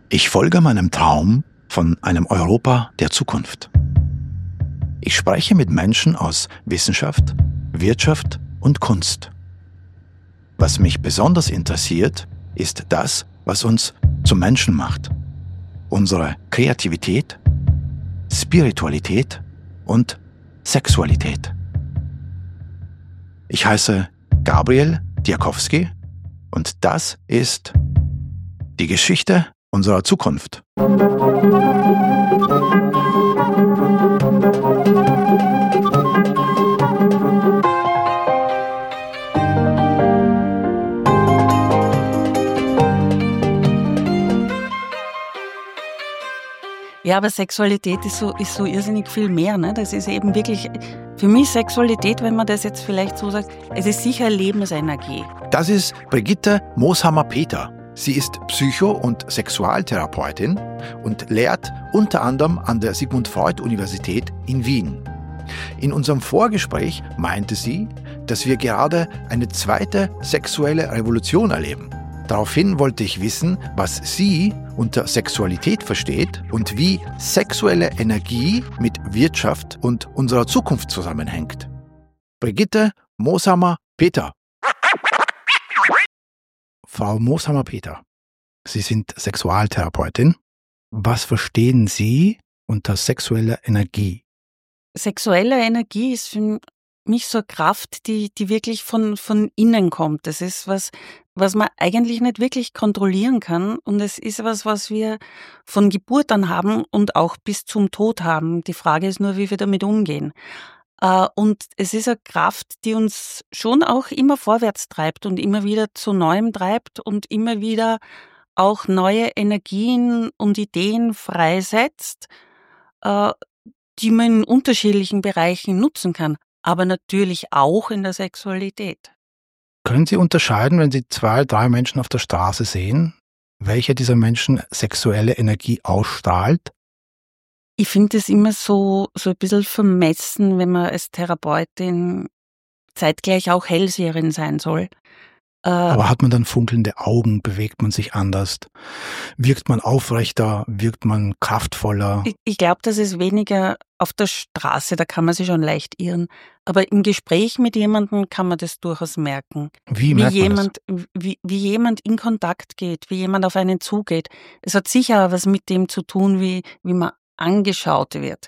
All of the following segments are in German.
Ich folge meinem Traum von einem Europa der Zukunft. Ich spreche mit Menschen aus Wissenschaft, Wirtschaft und Kunst. Was mich besonders interessiert, ist das, was uns zum Menschen macht. Unsere Kreativität, Spiritualität und Sexualität. Ich heiße Gabriel Diakowski und das ist die Geschichte unserer Zukunft. Ja, aber Sexualität ist so irrsinnig viel mehr. Ne? Das ist eben wirklich, für mich Sexualität, wenn man das jetzt vielleicht so sagt, es ist sicher Lebensenergie. Das ist Brigitte Moshammer-Peter. Sie ist Psycho- und Sexualtherapeutin und lehrt unter anderem an der Sigmund Freud Universität in Wien. In unserem Vorgespräch meinte sie, dass wir gerade eine zweite sexuelle Revolution erleben. Daraufhin wollte ich wissen, was sie unter Sexualität versteht und wie sexuelle Energie mit Wirtschaft und unserer Zukunft zusammenhängt. Brigitte Moshammer-Peter. Frau Moshammer-Peter, Sie sind Sexualtherapeutin. Was verstehen Sie unter sexueller Energie? Sexuelle Energie ist für mich so eine Kraft, die wirklich von innen kommt. Das ist was man eigentlich nicht wirklich kontrollieren kann. Und es ist was wir von Geburt an haben und auch bis zum Tod haben. Die Frage ist nur, wie wir damit umgehen. Und es ist eine Kraft, die uns schon auch immer vorwärts treibt und immer wieder zu Neuem treibt und immer wieder auch neue Energien und Ideen freisetzt, die man in unterschiedlichen Bereichen nutzen kann, aber natürlich auch in der Sexualität. Können Sie unterscheiden, wenn Sie 2, 3 Menschen auf der Straße sehen, welcher dieser Menschen sexuelle Energie ausstrahlt? Ich finde es immer so ein bisschen vermessen, wenn man als Therapeutin zeitgleich auch Hellseherin sein soll. Aber hat man dann funkelnde Augen, bewegt man sich anders, wirkt man aufrechter, wirkt man kraftvoller? Ich glaube, das ist weniger auf der Straße, da kann man sich schon leicht irren. Aber im Gespräch mit jemandem kann man das durchaus merken. Wie merkt man das? Wie jemand in Kontakt geht, wie jemand auf einen zugeht. Es hat sicher was mit dem zu tun, wie man angeschaut wird,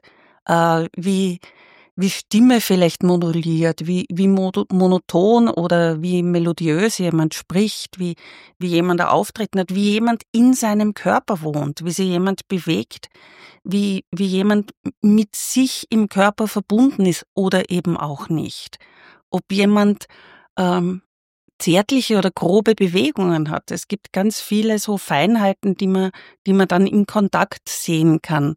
wie Stimme vielleicht moduliert, wie monoton oder wie melodiös jemand spricht, wie jemand ein Auftreten hat, wie jemand in seinem Körper wohnt, wie sich jemand bewegt, wie jemand mit sich im Körper verbunden ist oder eben auch nicht. Ob jemand zärtliche oder grobe Bewegungen hat. Es gibt ganz viele so Feinheiten, die man dann im Kontakt sehen kann.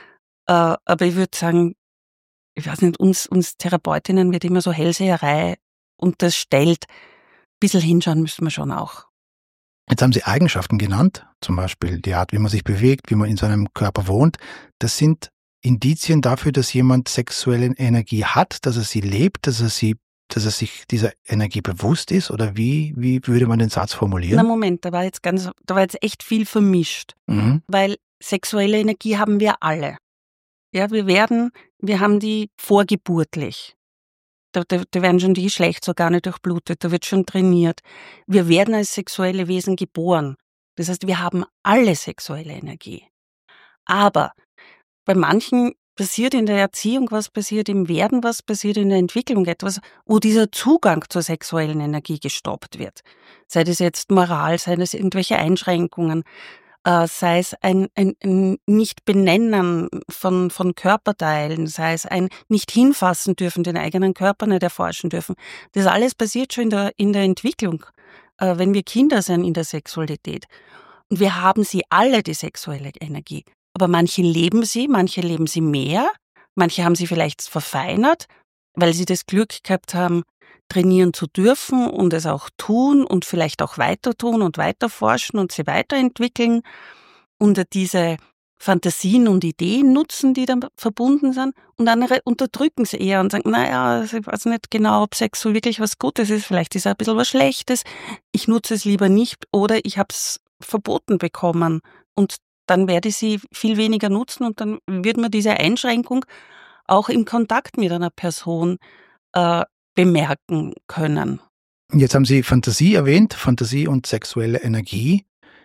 Aber ich würde sagen, ich weiß nicht, uns Therapeutinnen wird immer so Hellseherei unterstellt. Ein bisschen hinschauen müssen wir schon auch. Jetzt haben Sie Eigenschaften genannt, zum Beispiel die Art, wie man sich bewegt, wie man in seinem Körper wohnt. Das sind Indizien dafür, dass jemand sexuelle Energie hat, dass er sie lebt, dass er sich dieser Energie bewusst ist? Oder wie würde man den Satz formulieren? Na Moment, da war jetzt echt viel vermischt. Weil sexuelle Energie haben wir alle. Ja, wir haben die vorgeburtlich. Da werden schon die Geschlechtsorgane durchblutet, da wird schon trainiert. Wir werden als sexuelle Wesen geboren. Das heißt, wir haben alle sexuelle Energie. Aber bei manchen passiert in der Erziehung was, passiert im Werden was, passiert in der Entwicklung etwas, wo dieser Zugang zur sexuellen Energie gestoppt wird. Sei das jetzt Moral, sei das irgendwelche Einschränkungen, sei es ein Nicht-Benennen von Körperteilen, sei es ein Nicht-Hinfassen dürfen, den eigenen Körper nicht erforschen dürfen. Das alles passiert schon in der Entwicklung, wenn wir Kinder sind in der Sexualität. Und wir haben sie alle, die sexuelle Energie. Aber manche leben sie mehr, manche haben sie vielleicht verfeinert, weil sie das Glück gehabt haben, trainieren zu dürfen und es auch tun und vielleicht auch weiter tun und weiter forschen und sie weiterentwickeln und diese Fantasien und Ideen nutzen, die dann verbunden sind, und andere unterdrücken sie eher und sagen, naja, ich weiß nicht genau, ob Sex so wirklich was Gutes ist, vielleicht ist es ein bisschen was Schlechtes, ich nutze es lieber nicht oder ich habe es verboten bekommen und dann werde ich sie viel weniger nutzen und dann wird man diese Einschränkung auch im Kontakt mit einer Person bemerken können. Jetzt haben Sie Fantasie erwähnt, Fantasie und sexuelle Energie.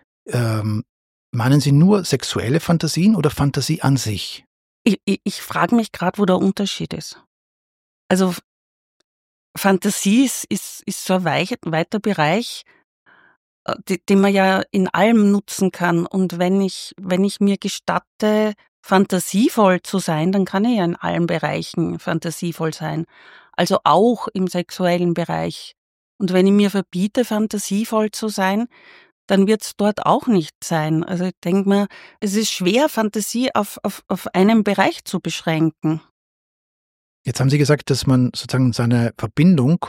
Meinen Sie nur sexuelle Fantasien oder Fantasie an sich? Ich frage mich gerade, wo der Unterschied ist. Also Fantasie ist so ein weiter Bereich, den man ja in allem nutzen kann. Und wenn ich mir gestatte, fantasievoll zu sein, dann kann ich ja in allen Bereichen fantasievoll sein. Also auch im sexuellen Bereich. Und wenn ich mir verbiete, fantasievoll zu sein, dann wird es dort auch nicht sein. Also ich denke mir, es ist schwer, Fantasie auf einen Bereich zu beschränken. Jetzt haben Sie gesagt, dass man sozusagen seine Verbindung,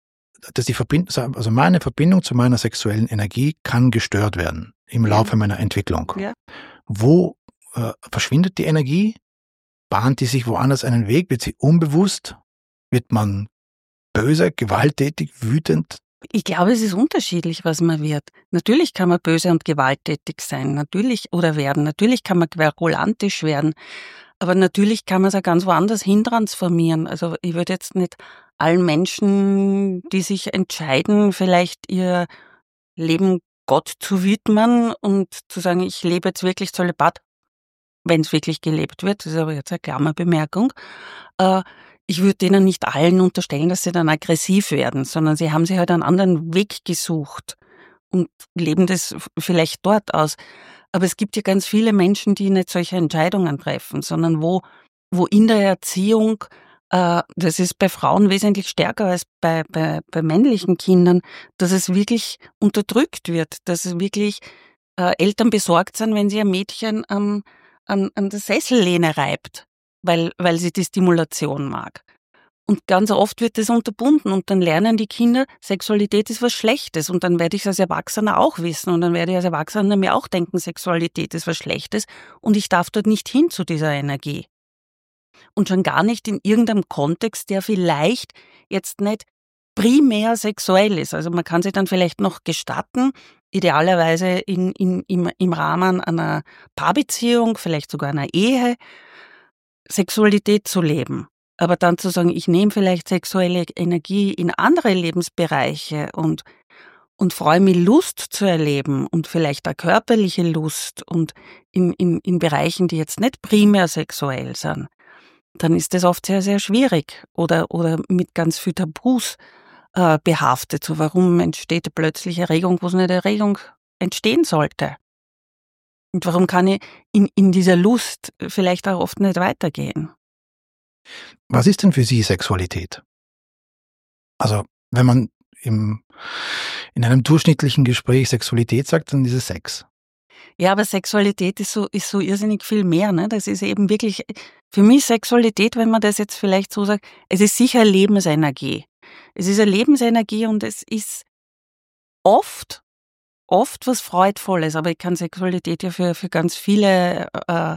also meine Verbindung zu meiner sexuellen Energie kann gestört werden im Laufe meiner Entwicklung. Ja. Wo verschwindet die Energie? Bahnt die sich woanders einen Weg? Wird sie unbewusst? Wird man böse, gewalttätig, wütend? Ich glaube, es ist unterschiedlich, was man wird. Natürlich kann man böse und gewalttätig sein, oder werden. Natürlich kann man querulantisch werden. Aber natürlich kann man es auch ganz woanders hintransformieren. Also ich würde jetzt nicht allen Menschen, die sich entscheiden, vielleicht ihr Leben Gott zu widmen und zu sagen, ich lebe jetzt wirklich Zölibat, wenn es wirklich gelebt wird, das ist aber jetzt eine Klammerbemerkung, ich würde denen nicht allen unterstellen, dass sie dann aggressiv werden, sondern sie haben sich halt einen anderen Weg gesucht und leben das vielleicht dort aus. Aber es gibt ja ganz viele Menschen, die nicht solche Entscheidungen treffen, sondern wo in der Erziehung, das ist bei Frauen wesentlich stärker als bei männlichen Kindern, dass es wirklich unterdrückt wird, dass es wirklich Eltern besorgt sind, wenn sie ein Mädchen an der Sessellehne reibt, weil sie die Stimulation mag. Und ganz oft wird das unterbunden und dann lernen die Kinder, Sexualität ist was Schlechtes und dann werde ich es als Erwachsener auch wissen und dann werde ich als Erwachsener mir auch denken, Sexualität ist was Schlechtes und ich darf dort nicht hin zu dieser Energie. Und schon gar nicht in irgendeinem Kontext, der vielleicht jetzt nicht primär sexuell ist. Also man kann sich dann vielleicht noch gestatten, idealerweise im Rahmen einer Paarbeziehung, vielleicht sogar einer Ehe, Sexualität zu leben. Aber dann zu sagen, ich nehme vielleicht sexuelle Energie in andere Lebensbereiche und freue mich, Lust zu erleben und vielleicht auch körperliche Lust und in Bereichen, die jetzt nicht primär sexuell sind, dann ist das oft sehr, sehr schwierig oder mit ganz viel Tabus behaftet. So, warum entsteht plötzlich Erregung, wo es nicht Erregung entstehen sollte? Und warum kann ich in dieser Lust vielleicht auch oft nicht weitergehen? Was ist denn für Sie Sexualität? Also, wenn man in einem durchschnittlichen Gespräch Sexualität sagt, dann ist es Sex. Ja, aber Sexualität ist so irrsinnig viel mehr, ne? Das ist eben wirklich, für mich Sexualität, wenn man das jetzt vielleicht so sagt, es ist sicher Lebensenergie. Es ist eine Lebensenergie und es ist oft was Freudvolles, aber ich kann Sexualität ja für ganz viele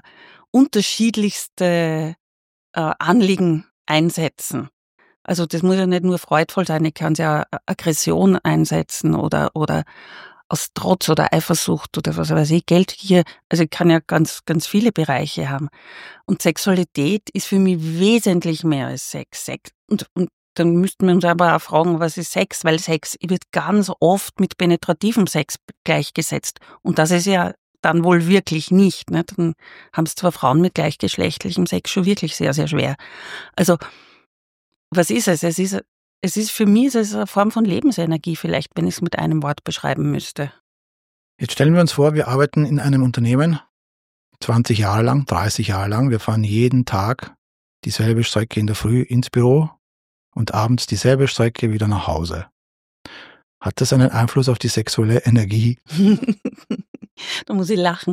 unterschiedlichste Anliegen einsetzen. Also das muss ja nicht nur freudvoll sein, ich kann es ja Aggression einsetzen oder aus Trotz oder Eifersucht oder was weiß ich, Geldgier. Also ich kann ja ganz, ganz viele Bereiche haben. Und Sexualität ist für mich wesentlich mehr als Sex. Und dann müssten wir uns aber auch fragen, was ist Sex? Weil Sex wird ganz oft mit penetrativem Sex gleichgesetzt. Und das ist ja dann wohl wirklich nicht. Ne? Dann haben es zwar Frauen mit gleichgeschlechtlichem Sex schon wirklich sehr, sehr schwer. Also, was ist es? Es ist für mich eine Form von Lebensenergie vielleicht, wenn ich es mit einem Wort beschreiben müsste. Jetzt stellen wir uns vor, wir arbeiten in einem Unternehmen 20 Jahre lang, 30 Jahre lang. Wir fahren jeden Tag dieselbe Strecke in der Früh ins Büro und abends dieselbe Strecke wieder nach Hause. Hat das einen Einfluss auf die sexuelle Energie? Da muss ich lachen.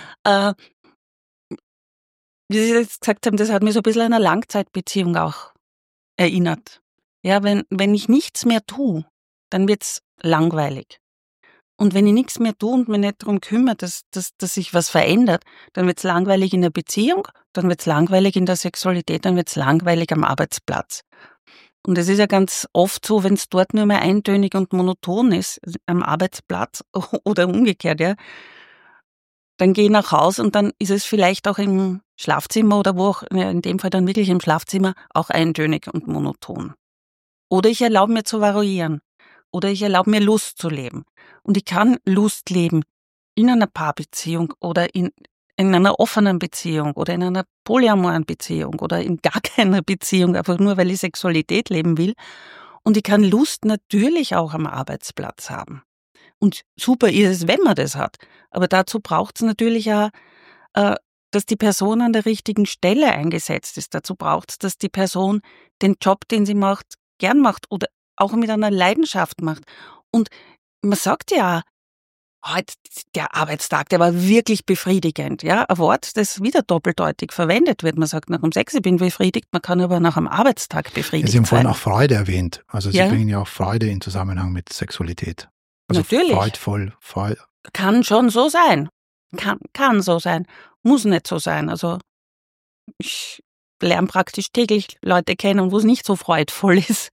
Wie Sie jetzt gesagt haben, das hat mich so ein bisschen an eine Langzeitbeziehung auch erinnert. Ja, wenn ich nichts mehr tue, dann wird's langweilig. Und wenn ich nichts mehr tue und mich nicht darum kümmere, dass sich was verändert, dann wird's langweilig in der Beziehung, dann wird's langweilig in der Sexualität, dann wird's langweilig am Arbeitsplatz. Und es ist ja ganz oft so, wenn es dort nur mehr eintönig und monoton ist, am Arbeitsplatz oder umgekehrt, ja, dann gehe ich nach Hause und dann ist es vielleicht auch im Schlafzimmer oder wo auch, in dem Fall dann wirklich im Schlafzimmer, auch eintönig und monoton. Oder ich erlaube mir zu variieren. Oder ich erlaube mir Lust zu leben. Und ich kann Lust leben in einer Paarbeziehung oder in einer offenen Beziehung oder in einer polyamoren Beziehung oder in gar keiner Beziehung, einfach nur, weil ich Sexualität leben will. Und ich kann Lust natürlich auch am Arbeitsplatz haben. Und super ist es, wenn man das hat. Aber dazu braucht es natürlich auch, dass die Person an der richtigen Stelle eingesetzt ist. Dazu braucht es, dass die Person den Job, den sie macht, gern macht oder auch mit einer Leidenschaft macht. Und man sagt ja, heute der Arbeitstag, der war wirklich befriedigend. Ja, ein Wort, das wieder doppeldeutig verwendet wird. Man sagt nach dem Sex, ich bin befriedigt, man kann aber nach einem Arbeitstag befriedigt sein. Sie haben vorhin auch Freude erwähnt. Also Sie bringen ja auch Freude in Zusammenhang mit Sexualität. Also natürlich. Freudvoll. Kann schon so sein. Kann so sein. Muss nicht so sein. Also ich lerne praktisch täglich Leute kennen, wo es nicht so freudvoll ist.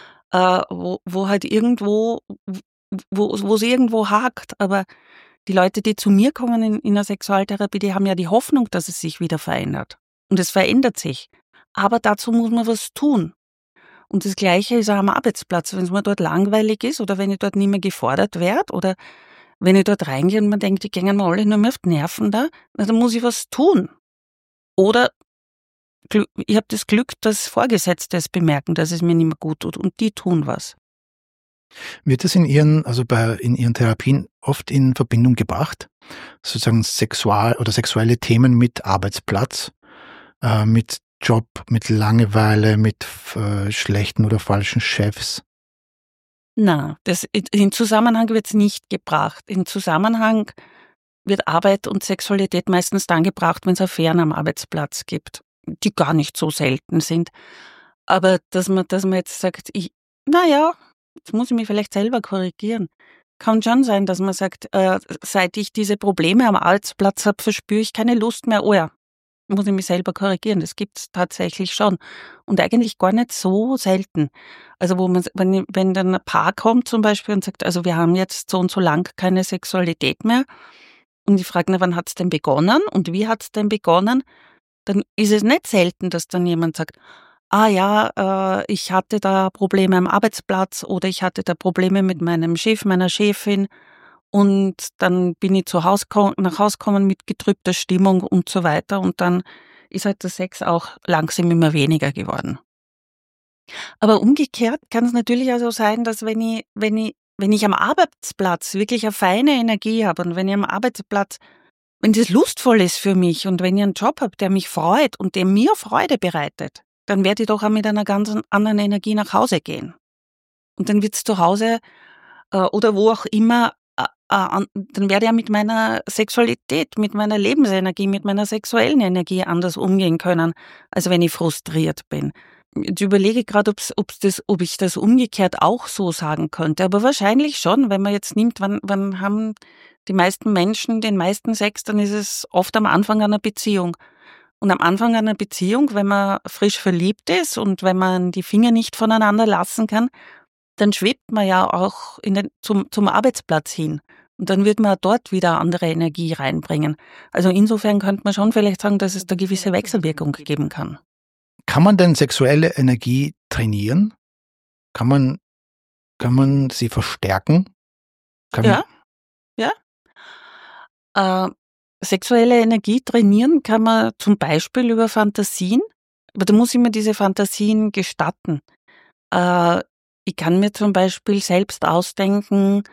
Wo halt irgendwo, wo es irgendwo hakt. Aber die Leute, die zu mir kommen in der Sexualtherapie, die haben ja die Hoffnung, dass es sich wieder verändert. Und es verändert sich. Aber dazu muss man was tun. Und das Gleiche ist auch am Arbeitsplatz. Wenn es mir dort langweilig ist oder wenn ich dort nicht mehr gefordert werde oder wenn ich dort reingehe und man denkt, die gehen mir alle nur mehr auf die Nerven da, dann muss ich was tun. Oder ich habe das Glück, dass Vorgesetzte es bemerken, dass es mir nicht mehr gut tut und die tun was. Wird das in Ihren Therapien oft in Verbindung gebracht? Sozusagen sexuelle Themen mit Arbeitsplatz, mit Job, mit Langeweile, mit schlechten oder falschen Chefs? Na, in Zusammenhang wird es nicht gebracht. In Zusammenhang wird Arbeit und Sexualität meistens dann gebracht, wenn es Affären am Arbeitsplatz gibt, die gar nicht so selten sind. Aber dass man jetzt sagt, jetzt muss ich mich vielleicht selber korrigieren. Kann schon sein, dass man sagt, seit ich diese Probleme am Arbeitsplatz habe, verspüre ich keine Lust mehr. Oh ja, muss ich mich selber korrigieren. Das gibt's tatsächlich schon. Und eigentlich gar nicht so selten. Also wenn dann ein Paar kommt zum Beispiel und sagt, also wir haben jetzt so und so lang keine Sexualität mehr. Und ich frage, wann hat's denn begonnen und wie hat's denn begonnen? Dann ist es nicht selten, dass dann jemand sagt, ich hatte da Probleme am Arbeitsplatz oder ich hatte da Probleme mit meinem Chef, meiner Chefin und dann bin ich nach Hause gekommen mit getrübter Stimmung und so weiter und dann ist halt der Sex auch langsam immer weniger geworden. Aber umgekehrt kann es natürlich auch so sein, dass wenn ich am Arbeitsplatz wirklich eine feine Energie habe und wenn ich am Arbeitsplatz, wenn das lustvoll ist für mich und wenn ich einen Job habe, der mich freut und der mir Freude bereitet, dann werde ich doch auch mit einer ganz anderen Energie nach Hause gehen. Und dann wird es zu Hause oder wo auch immer, dann werde ich ja mit meiner Sexualität, mit meiner Lebensenergie, mit meiner sexuellen Energie anders umgehen können, als wenn ich frustriert bin. Ich überlege gerade, ob ich das umgekehrt auch so sagen könnte, aber wahrscheinlich schon, wenn man jetzt nimmt, wann haben die meisten Menschen den meisten Sex, dann ist es oft am Anfang einer Beziehung. Und am Anfang einer Beziehung, wenn man frisch verliebt ist und wenn man die Finger nicht voneinander lassen kann, dann schwebt man ja auch zum Arbeitsplatz hin. Und dann wird man dort wieder andere Energie reinbringen. Also insofern könnte man schon vielleicht sagen, dass es da gewisse Wechselwirkung geben kann. Kann man denn sexuelle Energie trainieren? Kann man sie verstärken? Ja. Sexuelle Energie trainieren kann man zum Beispiel über Fantasien, aber da muss ich mir diese Fantasien gestatten. Ich kann mir zum Beispiel selbst ausdenken,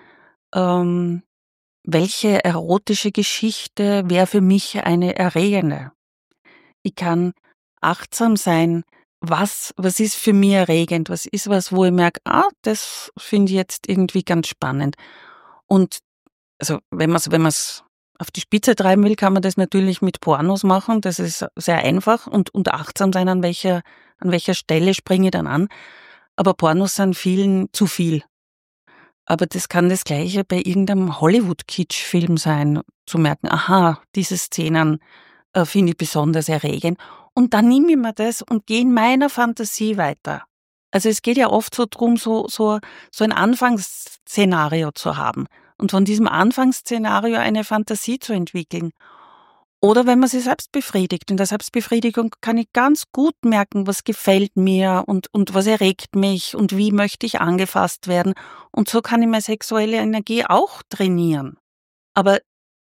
welche erotische Geschichte wäre für mich eine erregende. Ich kann achtsam sein, was ist für mich erregend, was ist was, wo ich merke, das finde ich jetzt irgendwie ganz spannend. Und also wenn man es auf die Spitze treiben will, kann man das natürlich mit Pornos machen. Das ist sehr einfach und achtsam sein, an welcher Stelle springe ich dann an. Aber Pornos sind vielen zu viel. Aber das kann das Gleiche bei irgendeinem Hollywood-Kitsch-Film sein, zu merken, diese Szenen finde ich besonders erregend. Und dann nehme ich mir das und gehe in meiner Fantasie weiter. Also es geht ja oft so drum, so ein Anfangsszenario zu haben. und von diesem Anfangsszenario eine Fantasie zu entwickeln. Oder wenn man sich selbst befriedigt. In der Selbstbefriedigung kann ich ganz gut merken, was gefällt mir und was erregt mich und wie möchte ich angefasst werden. Und so kann ich meine sexuelle Energie auch trainieren. Aber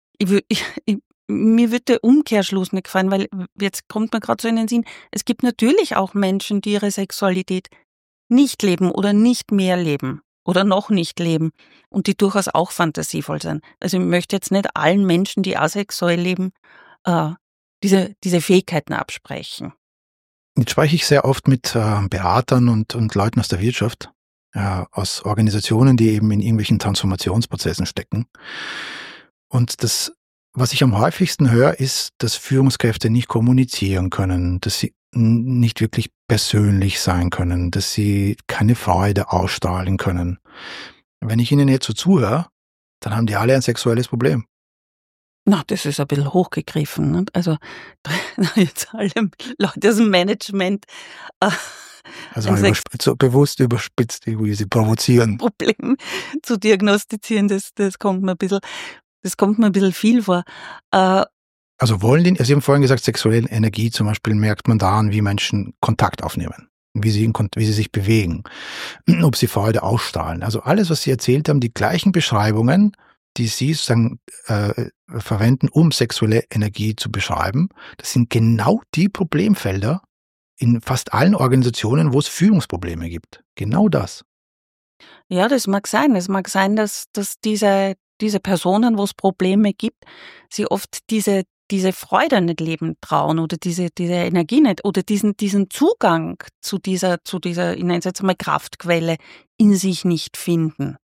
mir wird der Umkehrschluss nicht gefallen, weil jetzt kommt mir gerade so in den Sinn, es gibt natürlich auch Menschen, die ihre Sexualität nicht leben oder nicht mehr leben oder noch nicht leben und die durchaus auch fantasievoll sind. Also ich möchte jetzt nicht allen Menschen, die asexuell leben, diese Fähigkeiten absprechen. Jetzt spreche ich sehr oft mit Beratern und Leuten aus der Wirtschaft, aus Organisationen, die eben in irgendwelchen Transformationsprozessen stecken. Und das, was ich am häufigsten höre, ist, dass Führungskräfte nicht kommunizieren können, dass sie nicht wirklich persönlich sein können, dass sie keine Freude ausstrahlen können. Wenn ich ihnen jetzt so zuhöre, dann haben die alle ein sexuelles Problem. Na, das ist ein bisschen hochgegriffen. Ne? Also jetzt alle Leute aus dem Management Also so bewusst überspitzt, wie sie provozieren. Problem zu diagnostizieren, das kommt mir ein bisschen viel vor. Also Sie haben vorhin gesagt, sexuelle Energie zum Beispiel merkt man daran, wie Menschen Kontakt aufnehmen, wie sie sich bewegen, ob sie Freude ausstrahlen. Also alles, was Sie erzählt haben, die gleichen Beschreibungen, die Sie sozusagen verwenden, um sexuelle Energie zu beschreiben, das sind genau die Problemfelder in fast allen Organisationen, wo es Führungsprobleme gibt. Genau das. Ja, das mag sein. Es mag sein, dass diese Personen, wo es Probleme gibt, sie oft diese Freude nicht leben trauen oder diese Energie nicht oder diesen Zugang zu dieser, ich nenne es jetzt mal Kraftquelle, in sich nicht finden.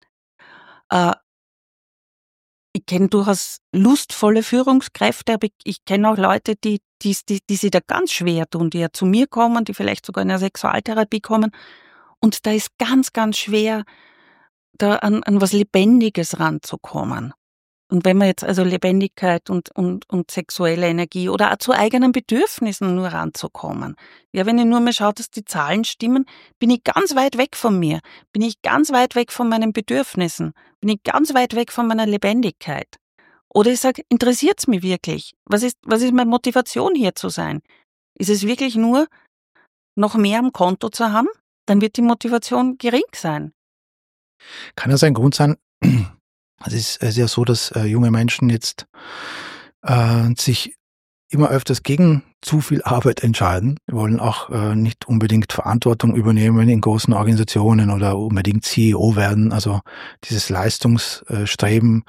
Ich kenne durchaus lustvolle Führungskräfte, aber ich kenne auch Leute, die sich da ganz schwer tun, die ja zu mir kommen, die vielleicht sogar in eine Sexualtherapie kommen. Und da ist ganz, ganz schwer, da an was Lebendiges ranzukommen. Und wenn man jetzt also Lebendigkeit und sexuelle Energie oder auch zu eigenen Bedürfnissen nur ranzukommen. Ja, wenn ich nur mal schaue, dass die Zahlen stimmen, bin ich ganz weit weg von mir. Bin ich ganz weit weg von meinen Bedürfnissen. Bin ich ganz weit weg von meiner Lebendigkeit. Oder ich sage, interessiert's mich wirklich? Was ist meine Motivation, hier zu sein? Ist es wirklich nur, noch mehr am Konto zu haben? Dann wird die Motivation gering sein. Kann das ein Grund sein? Es ist ja so, dass junge Menschen jetzt sich immer öfters gegen zu viel Arbeit entscheiden. Wir wollen auch nicht unbedingt Verantwortung übernehmen in großen Organisationen oder unbedingt CEO werden. Also dieses Leistungsstreben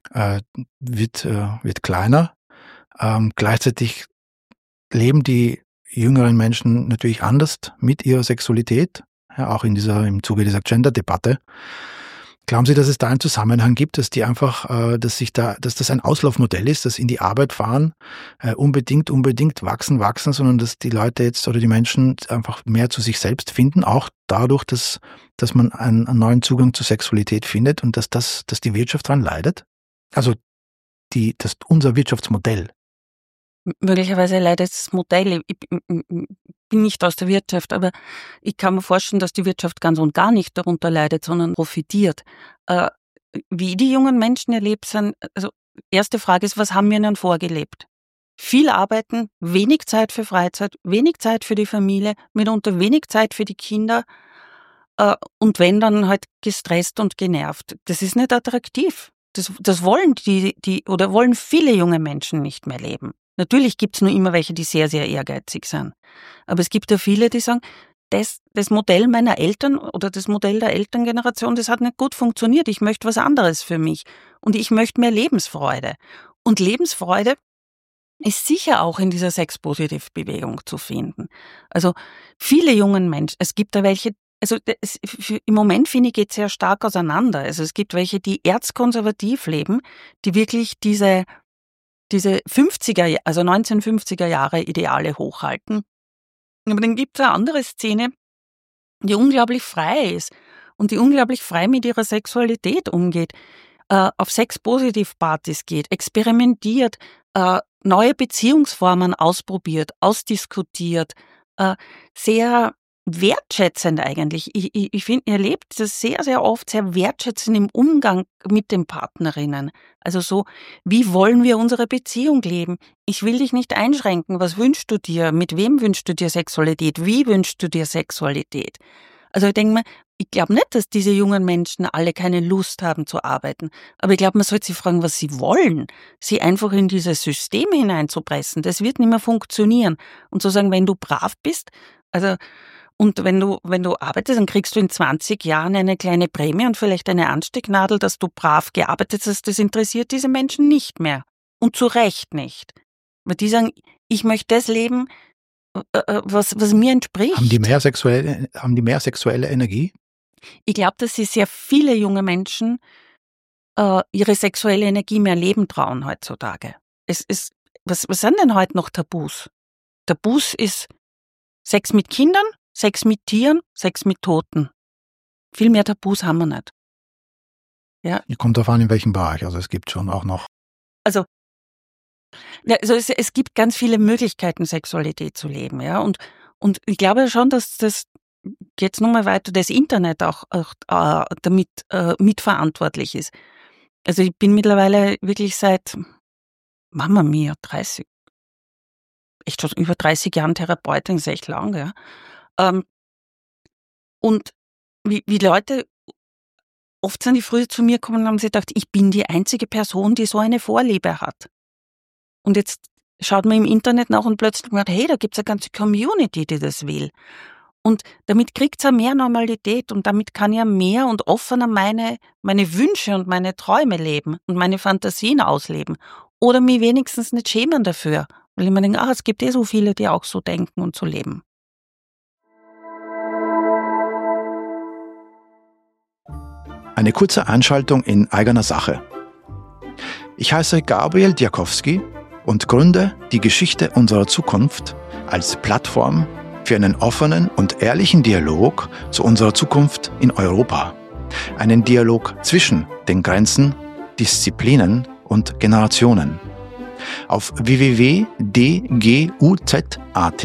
wird kleiner. Gleichzeitig leben die jüngeren Menschen natürlich anders mit ihrer Sexualität, ja, auch im Zuge dieser Gender-Debatte. Glauben Sie, dass es da einen Zusammenhang gibt, dass die einfach, dass das ein Auslaufmodell ist, dass in die Arbeit fahren, unbedingt wachsen, sondern dass die Leute jetzt oder die Menschen einfach mehr zu sich selbst finden, auch dadurch, dass man einen neuen Zugang zur Sexualität findet und dass die Wirtschaft daran leidet? Also unser Wirtschaftsmodell. Möglicherweise leidet das Modell. Ich bin nicht aus der Wirtschaft, aber ich kann mir vorstellen, dass die Wirtschaft ganz und gar nicht darunter leidet, sondern profitiert. Wie die jungen Menschen erlebt sind, also erste Frage ist, was haben wir ihnen vorgelebt? Viel arbeiten, wenig Zeit für Freizeit, wenig Zeit für die Familie, mitunter wenig Zeit für die Kinder und wenn, dann halt gestresst und genervt. Das ist nicht attraktiv. Das wollen oder wollen viele junge Menschen nicht mehr leben. Natürlich gibt's nur immer welche, die sehr, sehr ehrgeizig sind. Aber es gibt ja viele, die sagen, das Modell meiner Eltern oder das Modell der Elterngeneration, das hat nicht gut funktioniert. Ich möchte was anderes für mich. Und ich möchte mehr Lebensfreude. Und Lebensfreude ist sicher auch in dieser Sex-Positiv-Bewegung zu finden. Also viele jungen Menschen, es gibt da welche, also im Moment, finde ich, geht es sehr stark auseinander. Also es gibt welche, die erzkonservativ leben, die wirklich diese 50er, also 1950er Jahre Ideale hochhalten. Aber dann gibt es eine andere Szene, die unglaublich frei ist und die unglaublich frei mit ihrer Sexualität umgeht, auf Sex-Positiv-Partys geht, experimentiert, neue Beziehungsformen ausprobiert, ausdiskutiert, sehr wertschätzend eigentlich. Ich finde, ihr lebt das sehr, sehr oft sehr wertschätzend im Umgang mit den Partnerinnen. Also so, wie wollen wir unsere Beziehung leben? Ich will dich nicht einschränken. Was wünschst du dir? Mit wem wünschst du dir Sexualität? Wie wünschst du dir Sexualität? Also ich denke mir, ich glaube nicht, dass diese jungen Menschen alle keine Lust haben zu arbeiten. Aber ich glaube, man sollte sie fragen, was sie wollen. Sie einfach in dieses System hineinzupressen. Das wird nicht mehr funktionieren. Und zu sagen, wenn du brav bist, also und wenn du arbeitest, dann kriegst du in 20 Jahren eine kleine Prämie und vielleicht eine Anstecknadel, dass du brav gearbeitet hast. Das interessiert diese Menschen nicht mehr. Und zu Recht nicht. Weil die sagen, ich möchte das leben, was mir entspricht. Haben die mehr sexuelle Energie? Ich glaube, dass sich sehr viele junge Menschen ihre sexuelle Energie mehr leben trauen heutzutage. Was sind denn heute noch Tabus? Tabus ist Sex mit Kindern, Sex mit Tieren, Sex mit Toten. Viel mehr Tabus haben wir nicht. Ja. Kommt darauf an, in welchem Bereich. Also es gibt schon auch noch. Also es gibt ganz viele Möglichkeiten, Sexualität zu leben, ja. Und ich glaube schon, dass das jetzt nochmal weiter, das Internet auch damit mitverantwortlich ist. Also ich bin mittlerweile wirklich seit, Mama mia, 30, echt schon über 30 Jahren Therapeutin, ist echt lang, ja. Und wie Leute, oft sind die früher zu mir gekommen und haben sich gedacht, ich bin die einzige Person, die so eine Vorliebe hat. Und jetzt schaut man im Internet nach und plötzlich merkt, hey, da gibt's eine ganze Community, die das will. Und damit kriegt's ja mehr Normalität und damit kann ja mehr und offener meine Wünsche und meine Träume leben und meine Fantasien ausleben. Oder mich wenigstens nicht schämen dafür. Weil ich mir denke, es gibt so viele, die auch so denken und so leben. Eine kurze Einschaltung in eigener Sache. Ich heiße Gabriel Diakowski und gründe die Geschichte unserer Zukunft als Plattform für einen offenen und ehrlichen Dialog zu unserer Zukunft in Europa. Einen Dialog zwischen den Grenzen, Disziplinen und Generationen. Auf www.dguz.at,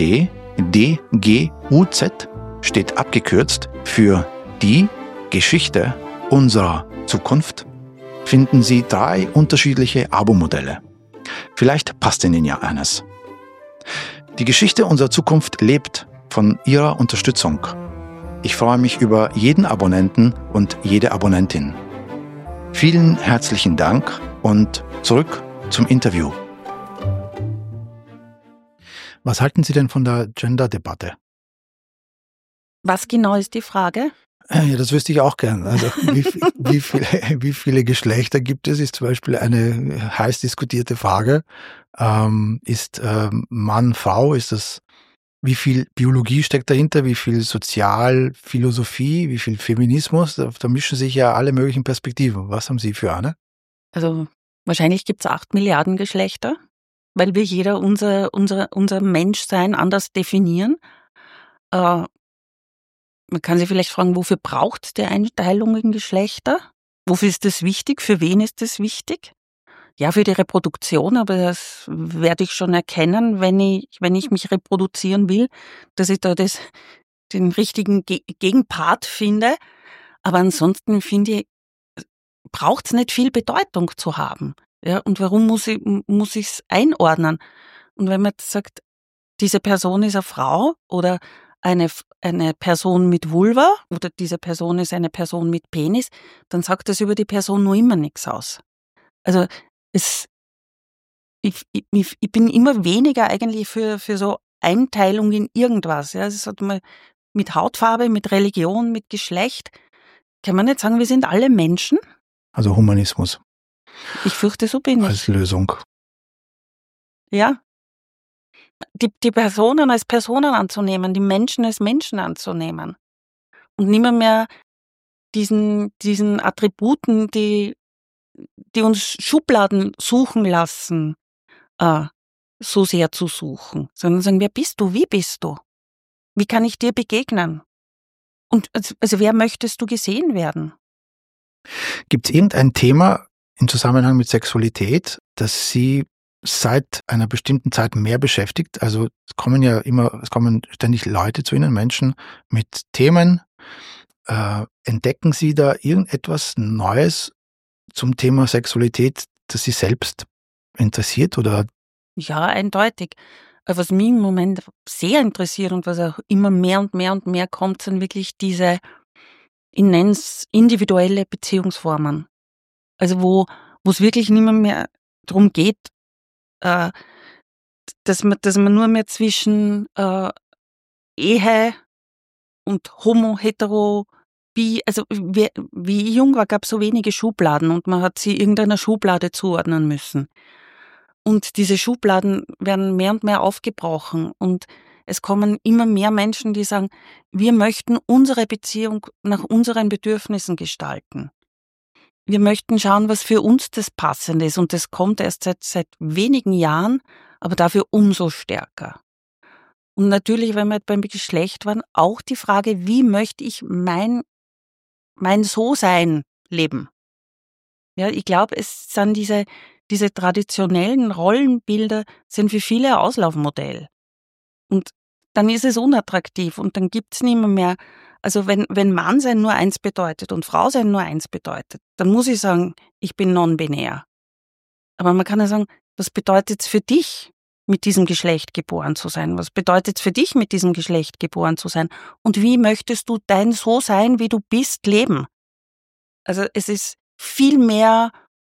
DGUZ steht abgekürzt für die Geschichte unserer Zukunft, finden Sie 3 unterschiedliche Abo-Modelle. Vielleicht passt Ihnen ja eines. Die Geschichte unserer Zukunft lebt von Ihrer Unterstützung. Ich freue mich über jeden Abonnenten und jede Abonnentin. Vielen herzlichen Dank und zurück zum Interview. Was halten Sie denn von der Gender-Debatte? Was genau ist die Frage? Ja, das wüsste ich auch gern. Also wie viele Geschlechter gibt es, ist zum Beispiel eine heiß diskutierte Frage. Ist Mann, Frau, ist das, wie viel Biologie steckt dahinter, wie viel Sozialphilosophie, wie viel Feminismus? Da mischen sich ja alle möglichen Perspektiven. Was haben Sie für eine? Also wahrscheinlich gibt es 8 Milliarden Geschlechter, weil wir jeder unser Menschsein anders definieren. Man kann sich vielleicht fragen, wofür braucht es die Einteilung in Geschlechter? Wofür ist das wichtig? Für wen ist das wichtig? Ja, für die Reproduktion, aber das werde ich schon erkennen, wenn ich mich reproduzieren will, dass ich da den richtigen Gegenpart finde. Aber ansonsten finde ich, braucht es nicht viel Bedeutung zu haben. Ja, und warum muss ich es einordnen? Und wenn man jetzt sagt, diese Person ist eine Frau oder eine Person mit Vulva oder diese Person ist eine Person mit Penis, dann sagt das über die Person nur immer nichts aus. Also ich bin immer weniger eigentlich für so Einteilung in irgendwas. Ja, es hat mal mit Hautfarbe, mit Religion, mit Geschlecht. Kann man nicht sagen, wir sind alle Menschen? Also Humanismus. Ich fürchte, so bin ich. Als Lösung. Ja. Die Personen als Personen anzunehmen, die Menschen als Menschen anzunehmen. Und nicht mehr diesen Attributen, die uns Schubladen suchen lassen, so sehr zu suchen. Sondern sagen, wer bist du? Wie bist du? Wie kann ich dir begegnen? Und also wer möchtest du gesehen werden? Gibt es irgendein Thema im Zusammenhang mit Sexualität, das Sie seit einer bestimmten Zeit mehr beschäftigt? Also es kommen ständig Leute zu Ihnen, Menschen mit Themen. Entdecken Sie da irgendetwas Neues zum Thema Sexualität, das Sie selbst interessiert oder? Ja, eindeutig. Was mich im Moment sehr interessiert und was auch immer mehr und mehr und mehr kommt, sind wirklich diese, ich nenne es individuelle Beziehungsformen. Also wo es wirklich nicht mehr darum geht, dass man nur mehr zwischen Ehe und Homo, Hetero, Bi, also wie ich jung war, gab es so wenige Schubladen und man hat sie irgendeiner Schublade zuordnen müssen. Und diese Schubladen werden mehr und mehr aufgebrochen und es kommen immer mehr Menschen, die sagen, wir möchten unsere Beziehung nach unseren Bedürfnissen gestalten. Wir möchten schauen, was für uns das Passende ist und das kommt erst seit wenigen Jahren, aber dafür umso stärker. Und natürlich, wenn wir beim Geschlecht waren, auch die Frage, wie möchte ich mein So-Sein leben? Ja, ich glaube, es sind diese traditionellen Rollenbilder sind für viele ein Auslaufmodell. Und dann ist es unattraktiv und dann gibt's nicht mehr. Also wenn Mannsein nur eins bedeutet und Frausein nur eins bedeutet, dann muss ich sagen, ich bin non-binär. Aber man kann ja sagen, was bedeutet es für dich, mit diesem Geschlecht geboren zu sein? Was bedeutet es für dich, mit diesem Geschlecht geboren zu sein? Und wie möchtest du dein So-Sein, wie du bist, leben? Also es ist viel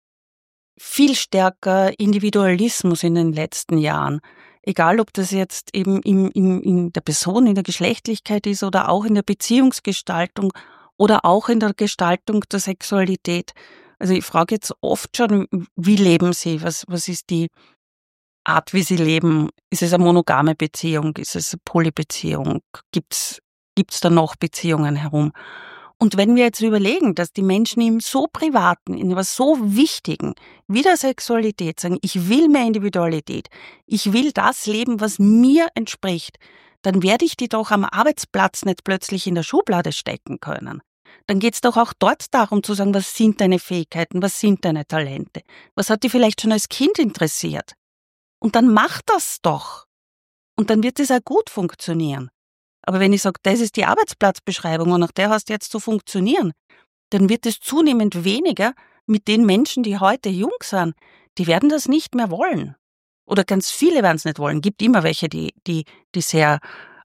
stärker Individualismus in den letzten Jahren. Egal, ob das jetzt eben in der Person, in der Geschlechtlichkeit ist oder auch in der Beziehungsgestaltung oder auch in der Gestaltung der Sexualität. Also ich frage jetzt oft schon, wie leben Sie? Was ist die Art, wie Sie leben? Ist es eine monogame Beziehung? Ist es eine Polybeziehung? Gibt's da noch Beziehungen herum? Und wenn wir jetzt überlegen, dass die Menschen im so Privaten, in was so Wichtigen, wie der Sexualität sagen, ich will mehr Individualität, ich will das leben, was mir entspricht, dann werde ich die doch am Arbeitsplatz nicht plötzlich in der Schublade stecken können. Dann geht's doch auch dort darum zu sagen, was sind deine Fähigkeiten, was sind deine Talente, was hat dich vielleicht schon als Kind interessiert. Und dann mach das doch. Und dann wird es auch gut funktionieren. Aber wenn ich sage, das ist die Arbeitsplatzbeschreibung und nach der hast du jetzt zu funktionieren, dann wird es zunehmend weniger mit den Menschen, die heute jung sind. Die werden das nicht mehr wollen. Oder ganz viele werden es nicht wollen. Gibt immer welche, die sehr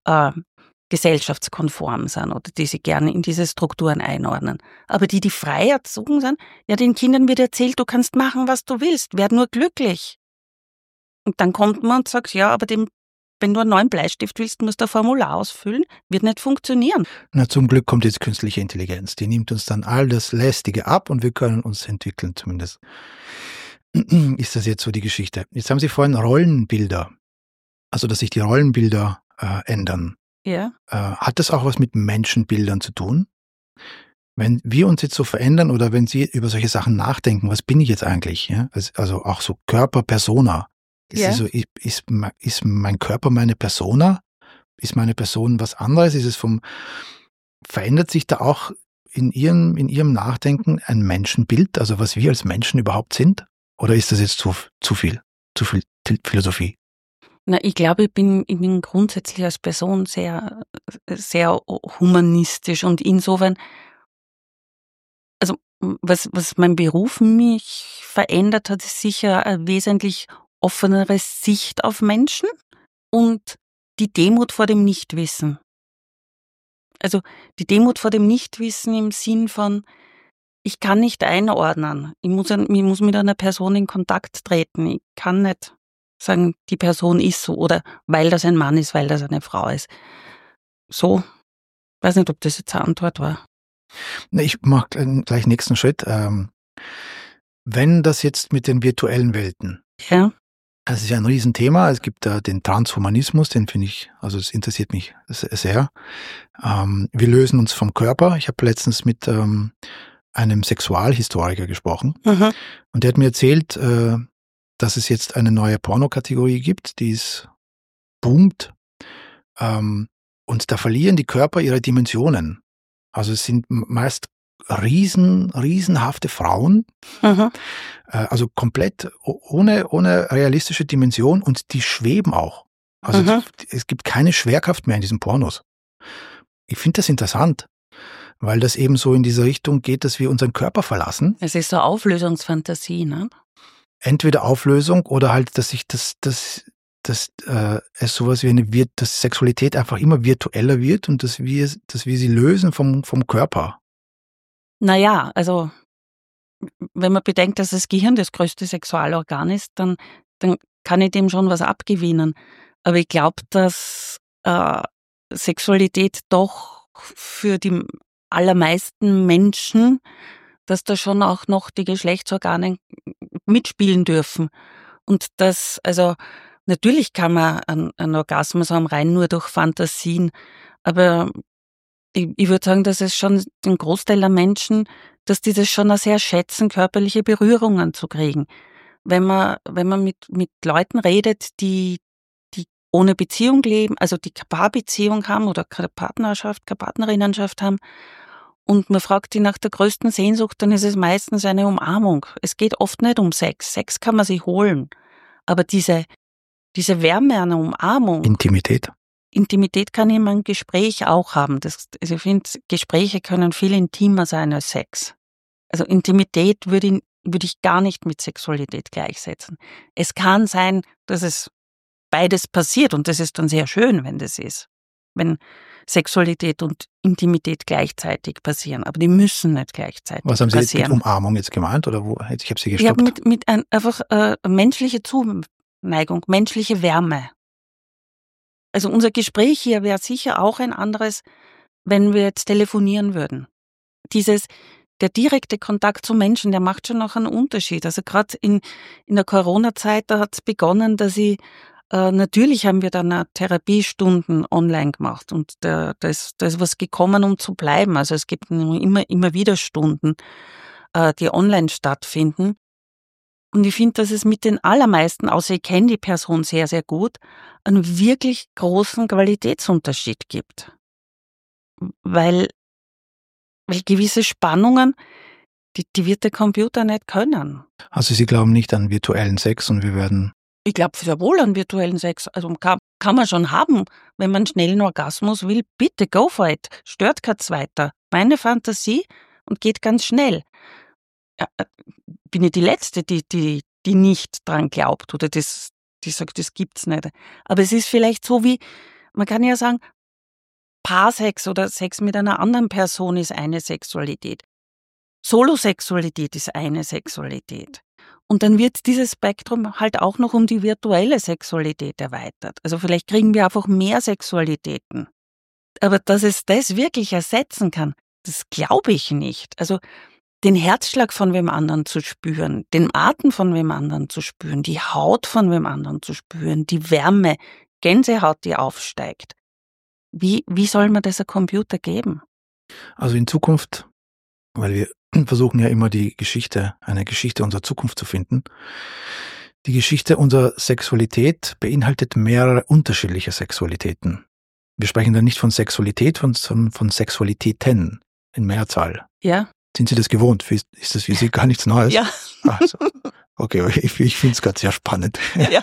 gesellschaftskonform sind oder die sich gerne in diese Strukturen einordnen. Aber die frei erzogen sind, ja, den Kindern wird erzählt, du kannst machen, was du willst, werd nur glücklich. Und dann kommt man und sagt, ja, aber wenn du einen neuen Bleistift willst, musst du ein Formular ausfüllen, wird nicht funktionieren. Na, zum Glück kommt jetzt künstliche Intelligenz. Die nimmt uns dann all das Lästige ab und wir können uns entwickeln, zumindest. Ist das jetzt so die Geschichte? Jetzt haben Sie vorhin Rollenbilder, also dass sich die Rollenbilder ändern. Ja. Hat das auch was mit Menschenbildern zu tun? Wenn wir uns jetzt so verändern oder wenn Sie über solche Sachen nachdenken, was bin ich jetzt eigentlich? Ja? Also auch so Körper, Persona. Ja. Ist mein Körper meine Persona? Ist meine Person was anderes? Verändert sich da auch in Ihrem Nachdenken ein Menschenbild, also was wir als Menschen überhaupt sind? Oder ist das jetzt zu viel Philosophie? Na, ich glaube, ich bin grundsätzlich als Person sehr, sehr humanistisch und insofern, also was mein Beruf mich verändert hat, ist sicher eine wesentlich offenere Sicht auf Menschen und die Demut vor dem Nichtwissen. Also die Demut vor dem Nichtwissen im Sinn von, ich kann nicht einordnen. Ich muss mit einer Person in Kontakt treten. Ich kann nicht sagen, die Person ist so oder weil das ein Mann ist, weil das eine Frau ist. So, weiß nicht, ob das jetzt eine Antwort war. Ich mache gleich nächsten Schritt. Wenn das jetzt mit den virtuellen Welten, Ja. das ist ja ein Riesenthema. Es gibt da den Transhumanismus, den finde ich, also das interessiert mich sehr. Wir lösen uns vom Körper. Ich habe letztens mit einem Sexualhistoriker gesprochen und der hat mir erzählt, dass es jetzt eine neue Pornokategorie gibt, die boomt und da verlieren die Körper ihre Dimensionen. Also es sind meist riesenhafte Frauen, also komplett ohne realistische Dimension, und die schweben auch. Also es gibt keine Schwerkraft mehr in diesen Pornos. Ich finde das interessant, weil das eben so in diese Richtung geht, dass wir unseren Körper verlassen. Es ist so Auflösungsfantasie, ne? Entweder Auflösung oder halt, dass sich dass es sowas wie dass Sexualität einfach immer virtueller wird und dass wir sie lösen vom Körper. Naja, also wenn man bedenkt, dass das Gehirn das größte Sexualorgan ist, dann kann ich dem schon was abgewinnen. Aber ich glaube, dass Sexualität doch für die allermeisten Menschen, dass da schon auch noch die Geschlechtsorgane mitspielen dürfen. Und das, also natürlich kann man einen Orgasmus haben, rein nur durch Fantasien, aber ich würde sagen, dass es schon den Großteil der Menschen, dass die das schon auch sehr schätzen, körperliche Berührungen zu kriegen. Wenn man mit Leuten redet, die ohne Beziehung leben, also die keine Paarbeziehung haben oder keine Partnerschaft, keine Partnerinnenschaft haben, und man fragt die nach der größten Sehnsucht, dann ist es meistens eine Umarmung. Es geht oft nicht um Sex. Sex kann man sich holen. Aber diese Wärme einer Umarmung. Intimität kann ich in einem Gespräch auch haben. Also ich finde, Gespräche können viel intimer sein als Sex. Also Intimität würde ich gar nicht mit Sexualität gleichsetzen. Es kann sein, dass es beides passiert, und das ist dann sehr schön, wenn das ist. Wenn Sexualität und Intimität gleichzeitig passieren, aber die müssen nicht gleichzeitig passieren. Was haben Sie jetzt mit Umarmung jetzt gemeint, oder wo? Ich habe Sie gestoppt. Ich habe mit einfach menschliche Zuneigung, menschliche Wärme. Also unser Gespräch hier wäre sicher auch ein anderes, wenn wir jetzt telefonieren würden. Der direkte Kontakt zu Menschen, der macht schon noch einen Unterschied. Also gerade in der Corona-Zeit, da hat es begonnen, dass ich natürlich haben wir dann Therapiestunden online gemacht, und da ist was gekommen, um zu bleiben. Also es gibt immer wieder Stunden, die online stattfinden. Und ich finde, dass es mit den allermeisten, außer ich kenne die Person sehr, sehr gut, einen wirklich großen Qualitätsunterschied gibt. Weil gewisse Spannungen, die wird der Computer nicht können. Also Sie glauben nicht an virtuellen Sex, und wir werden... Ich glaube sehr wohl an virtuellen Sex. Also kann man schon haben, wenn man einen schnellen Orgasmus will. Bitte, go for it. Stört kein Zweiter. Meine Fantasie, und geht ganz schnell. Bin ich die Letzte, die nicht dran glaubt oder die sagt, das gibt's nicht. Aber es ist vielleicht so wie, man kann ja sagen, Paarsex oder Sex mit einer anderen Person ist eine Sexualität. Solosexualität ist eine Sexualität. Und dann wird dieses Spektrum halt auch noch um die virtuelle Sexualität erweitert. Also vielleicht kriegen wir einfach mehr Sexualitäten. Aber dass es das wirklich ersetzen kann, das glaube ich nicht. Also den Herzschlag von wem anderen zu spüren, den Atem von wem anderen zu spüren, die Haut von wem anderen zu spüren, die Wärme, Gänsehaut, die aufsteigt. Wie soll man das einem Computer geben? Also in Zukunft, weil wir versuchen ja immer eine Geschichte unserer Zukunft zu finden. Die Geschichte unserer Sexualität beinhaltet mehrere unterschiedliche Sexualitäten. Wir sprechen dann nicht von Sexualität, sondern von Sexualitäten in Mehrzahl. Ja. Sind Sie das gewohnt? Ist das für Sie gar nichts Neues? Ja. Also, okay, ich finde es gerade sehr spannend. Ja.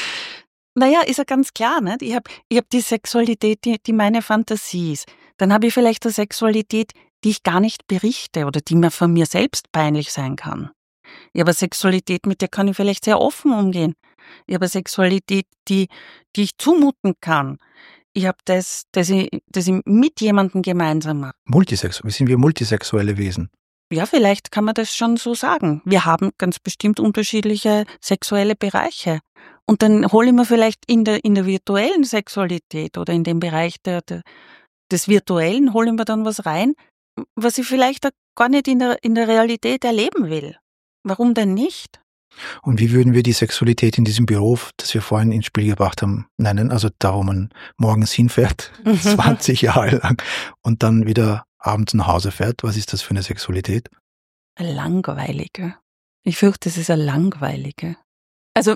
Naja, ist ja ganz klar, nicht? Ich hab die Sexualität, die meine Fantasie ist. Dann habe ich vielleicht eine Sexualität, die ich gar nicht berichte oder die mir von mir selbst peinlich sein kann. Ich habe eine Sexualität, mit der kann ich vielleicht sehr offen umgehen. Ich habe eine Sexualität, die ich zumuten kann. Ich habe das ich mit jemandem gemeinsam mache. Sind wir multisexuelle Wesen? Ja, vielleicht kann man das schon so sagen. Wir haben ganz bestimmt unterschiedliche sexuelle Bereiche. Und dann hole ich mir vielleicht in der virtuellen Sexualität oder in dem Bereich des Virtuellen, hole ich mir dann was rein, was ich vielleicht auch gar nicht in der Realität erleben will. Warum denn nicht? Und wie würden wir die Sexualität in diesem Büro, das wir vorhin ins Spiel gebracht haben, nennen? Also da, wo man morgens hinfährt, 20 Jahre lang, und dann wieder abends nach Hause fährt. Was ist das für eine Sexualität? Eine langweilige. Ich fürchte, es ist eine langweilige. Also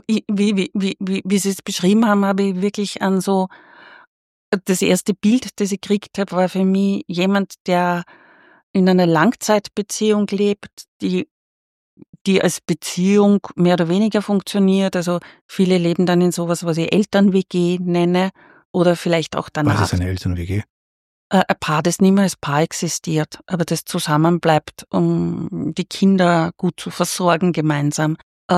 wie Sie es beschrieben haben, habe ich wirklich an so, das erste Bild, das ich gekriegt habe, war für mich jemand, der in einer Langzeitbeziehung lebt, die als Beziehung mehr oder weniger funktioniert. Also viele leben dann in sowas, was ich Eltern-WG nenne, oder vielleicht auch danach. Was ist eine Eltern-WG? Ein Paar, das nicht mehr als Paar existiert, aber das zusammenbleibt, um die Kinder gut zu versorgen gemeinsam.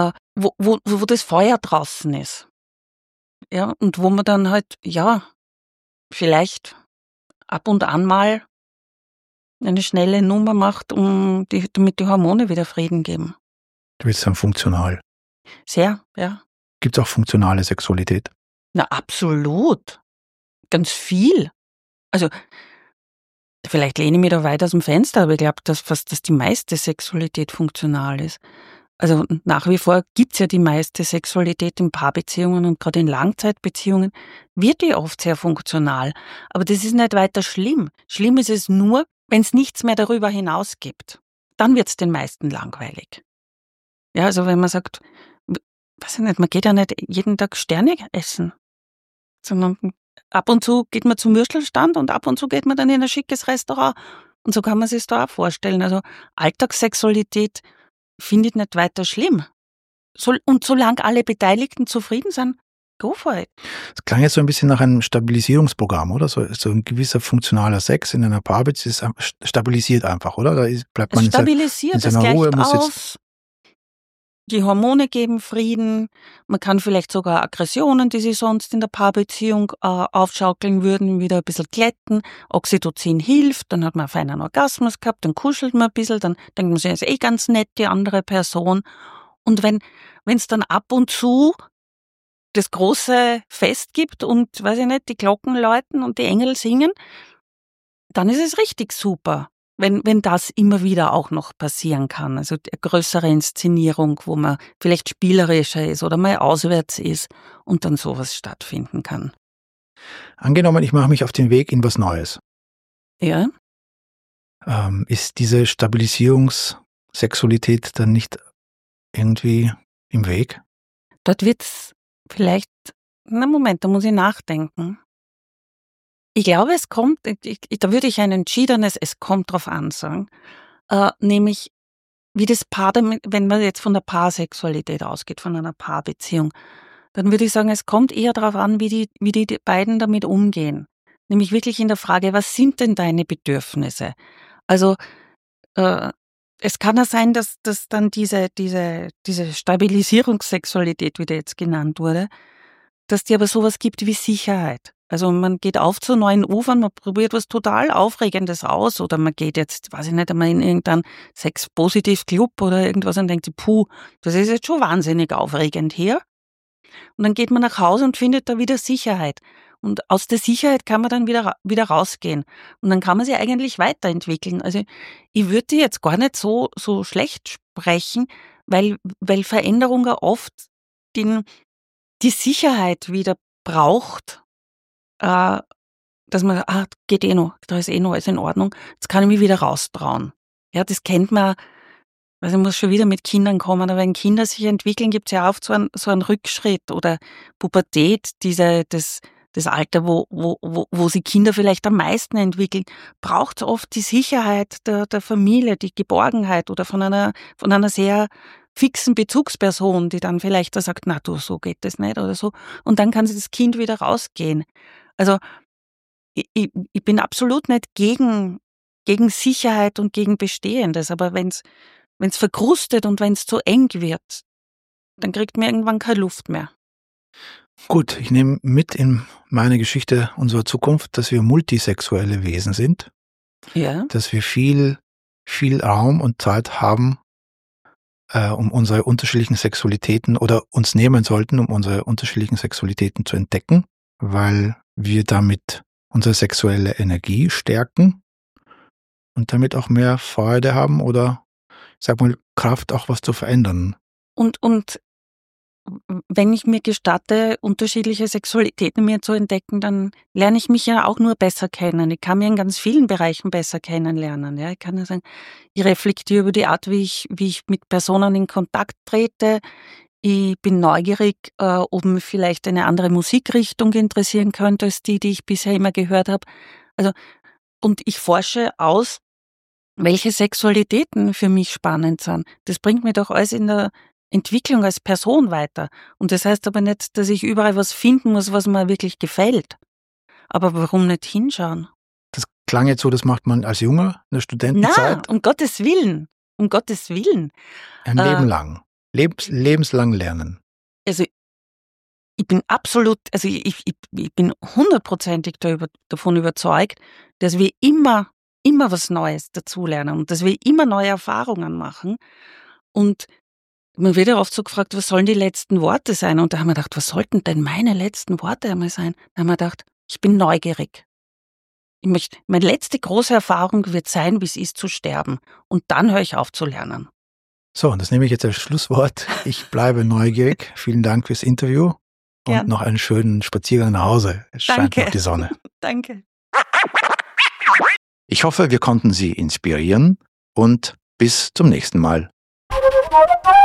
Wo das Feuer draußen ist. Ja, und wo man dann halt, vielleicht ab und an mal eine schnelle Nummer macht, damit die Hormone wieder Frieden geben. Du willst sagen funktional. Sehr, ja. Gibt es auch funktionale Sexualität? Na, absolut. Ganz viel. Also, vielleicht lehne ich mich da weit aus dem Fenster, aber ich glaube, dass die meiste Sexualität funktional ist. Also nach wie vor gibt's ja die meiste Sexualität in Paarbeziehungen und gerade in Langzeitbeziehungen wird die oft sehr funktional. Aber das ist nicht weiter schlimm. Schlimm ist es nur, wenn es nichts mehr darüber hinaus gibt. Dann wird's den meisten langweilig. Ja, also wenn man sagt, weiß ich nicht, man geht ja nicht jeden Tag Sterne essen, sondern ab und zu geht man zum Würstelstand und ab und zu geht man dann in ein schickes Restaurant. Und so kann man sich da auch vorstellen. Also Alltagssexualität finde ich nicht weiter schlimm. Und solange alle Beteiligten zufrieden sind, go for it. Das klang jetzt so ein bisschen nach einem Stabilisierungsprogramm, oder? So ein gewisser funktionaler Sex in einer Paarbeziehung stabilisiert einfach, oder? Bleibt man stabilisiert, in seiner es Ruhe. gleicht aus. Die Hormone geben Frieden. Man kann vielleicht sogar Aggressionen, die sich sonst in der Paarbeziehung aufschaukeln würden, wieder ein bisschen glätten. Oxytocin hilft, dann hat man einen feinen Orgasmus gehabt, dann kuschelt man ein bisschen, dann denkt man sich, ist eh ganz nett, die andere Person. Und wenn es dann ab und zu das große Fest gibt und, weiß ich nicht, die Glocken läuten und die Engel singen, dann ist es richtig super. Wenn das immer wieder auch noch passieren kann. Also eine größere Inszenierung, wo man vielleicht spielerischer ist oder mal auswärts ist und dann sowas stattfinden kann. Angenommen, ich mache mich auf den Weg in was Neues. Ja. Ist diese Stabilisierungssexualität dann nicht irgendwie im Weg? Dort wird's vielleicht, Moment, da muss ich nachdenken. Ich glaube, es kommt, da würde ich ein entschiedenes Es kommt drauf an sagen, nämlich wie das Paar damit, wenn man jetzt von der Paarsexualität ausgeht, von einer Paarbeziehung, dann würde ich sagen, es kommt eher darauf an, wie die beiden damit umgehen. Nämlich wirklich in der Frage, was sind denn deine Bedürfnisse? Also es kann ja sein, dass dann diese Stabilisierungssexualität, wie die jetzt genannt wurde, dass die aber sowas gibt wie Sicherheit. Also man geht auf zu neuen Ufern, man probiert was total Aufregendes aus oder man geht jetzt, weiß ich nicht, einmal in irgendeinen Sex-Positiv-Club oder irgendwas und denkt sich, puh, das ist jetzt schon wahnsinnig aufregend hier. Und dann geht man nach Hause und findet da wieder Sicherheit. Und aus der Sicherheit kann man dann wieder rausgehen. Und dann kann man sich eigentlich weiterentwickeln. Also ich würde die jetzt gar nicht so schlecht sprechen, weil Veränderung ja oft die Sicherheit wieder braucht, dass man, geht eh noch, da ist eh noch alles in Ordnung, jetzt kann ich mich wieder raustrauen. Ja, das kennt man, also ich muss schon wieder mit Kindern kommen, aber wenn Kinder sich entwickeln, gibt es ja oft so einen Rückschritt oder Pubertät, das Alter, wo sich Kinder vielleicht am meisten entwickeln, braucht es oft die Sicherheit der Familie, die Geborgenheit oder von einer sehr fixen Bezugsperson, die dann vielleicht da sagt, na du, so geht das nicht oder so. Und dann kann das Kind wieder rausgehen. Also ich bin absolut nicht gegen Sicherheit und gegen Bestehendes, aber wenn's verkrustet und wenn's zu eng wird, dann kriegt man irgendwann keine Luft mehr. Gut, ich nehme mit in meine Geschichte unserer Zukunft, dass wir multisexuelle Wesen sind. Ja. Dass wir viel, viel Raum und Zeit haben, um unsere unterschiedlichen Sexualitäten oder uns nehmen sollten, um unsere unterschiedlichen Sexualitäten zu entdecken, weil wir damit unsere sexuelle Energie stärken und damit auch mehr Freude haben oder, ich sag mal, Kraft, auch was zu verändern. Und wenn ich mir gestatte, unterschiedliche Sexualitäten in mir zu entdecken, dann lerne ich mich ja auch nur besser kennen. Ich kann mich in ganz vielen Bereichen besser kennenlernen. Ja, ich kann ja sagen, ich reflektiere über die Art, wie ich mit Personen in Kontakt trete. Ich bin neugierig, ob mich vielleicht eine andere Musikrichtung interessieren könnte, als die ich bisher immer gehört habe. Also, und ich forsche aus, welche Sexualitäten für mich spannend sind. Das bringt mich doch alles in der Entwicklung als Person weiter. Und das heißt aber nicht, dass ich überall was finden muss, was mir wirklich gefällt. Aber warum nicht hinschauen? Das klang jetzt so, das macht man als Junger in der Studentenzeit? Nein, um Gottes Willen. Um Gottes Willen. Ein Leben lang. Lebenslang lernen. Also ich bin absolut, also ich bin 100%ig davon überzeugt, dass wir immer was Neues dazulernen und dass wir immer neue Erfahrungen machen. Und man wird ja oft so gefragt, was sollen die letzten Worte sein? Und da haben wir gedacht, was sollten denn meine letzten Worte einmal sein? Da haben wir gedacht, ich bin neugierig. Meine letzte große Erfahrung wird sein, wie es ist zu sterben. Und dann höre ich auf zu lernen. So, und das nehme ich jetzt als Schlusswort. Ich bleibe neugierig. Vielen Dank fürs Interview. Gern. Und noch einen schönen Spaziergang nach Hause. Es scheint noch die Sonne. Danke. Ich hoffe, wir konnten Sie inspirieren und bis zum nächsten Mal.